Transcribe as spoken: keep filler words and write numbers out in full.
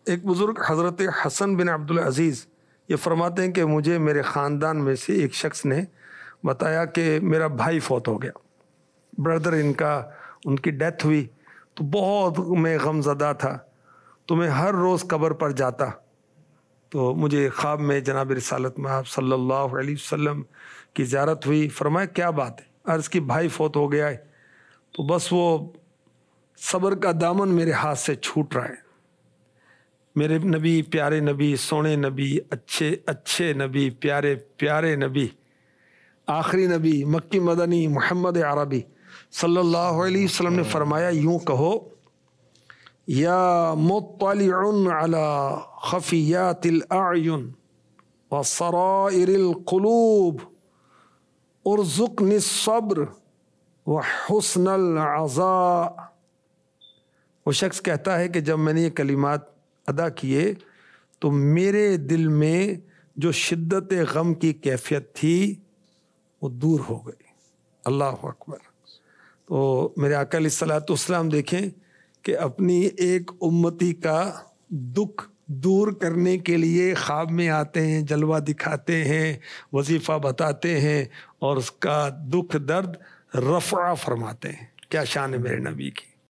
ایک بزرگ حضرت حسن بن عبدالعزیز یہ فرماتے ہیں کہ مجھے میرے خاندان میں سے ایک شخص نے بتایا کہ میرا بھائی فوت ہو گیا، بردر ان کا ان کی ڈیتھ ہوئی، تو بہت میں غم زدہ تھا، تو میں ہر روز قبر پر جاتا، تو مجھے خواب میں جناب رسالت مآب صلی اللہ علیہ وسلم کی زیارت ہوئی۔ فرمایا کیا بات ہے؟ عرض کی بھائی فوت ہو گیا ہے، تو بس وہ صبر کا دامن میرے ہاتھ سے چھوٹ رہا ہے۔ میرے نبی، پیارے نبی، سونے نبی، اچھے اچھے نبی، پیارے پیارے نبی، آخری نبی، مکی مدنی، محمد عربی صلی اللہ علیہ وسلم نے فرمایا یوں کہو، یا مطلع علی خفیات الاعین وسرائر القلوب ارزقنی الصبر وحسن العزاء۔ وہ شخص کہتا ہے کہ جب میں نے یہ کلمات ادا کیے تو میرے دل میں جو شدت غم کی کیفیت تھی وہ دور ہو گئی۔ اللہ اکبر۔ تو میرے آقا علیہ الصلوۃ والسلام دیکھیں کہ اپنی ایک امتی کا دکھ دور کرنے کے لیے خواب میں آتے ہیں، جلوہ دکھاتے ہیں، وظیفہ بتاتے ہیں اور اس کا دکھ درد رفع فرماتے ہیں۔ کیا شان ہے میرے نبی کی۔